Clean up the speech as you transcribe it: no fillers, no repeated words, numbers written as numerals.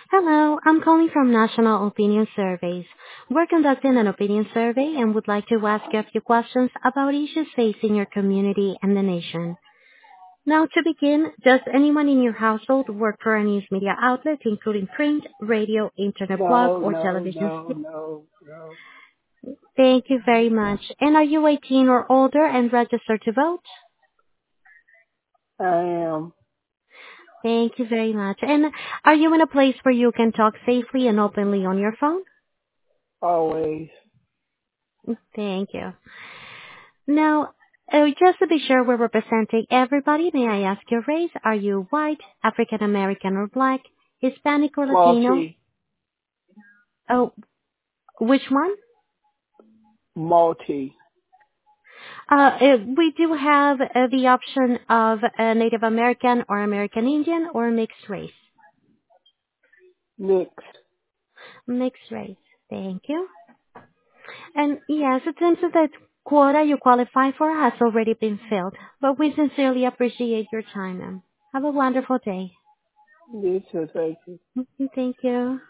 Hello, I'm calling from National Opinion Surveys. We're conducting an opinion survey and would like to ask you a few questions about issues facing your community and the nation. Now, to begin, does anyone in your household work for a news media outlet, including print, radio, internet blog, No, or no, television? no, no, no. Thank you very much. And are you 18 or older and registered to vote? I am Thank you very much. And are you in a place where you can talk safely and openly on your phone? always Thank you. Now, just to be sure we're representing everybody, may I ask your race? Are you white, African American or black, Hispanic or Latino? multi, Oh, which one? multi, We do have the option of Native American or American Indian or mixed race. mixed. Mixed race. Thank you. And yes, it seems that the quota you qualify for has already been filled, but we sincerely appreciate your time, ma'am. Have a wonderful day. This is like Thank you.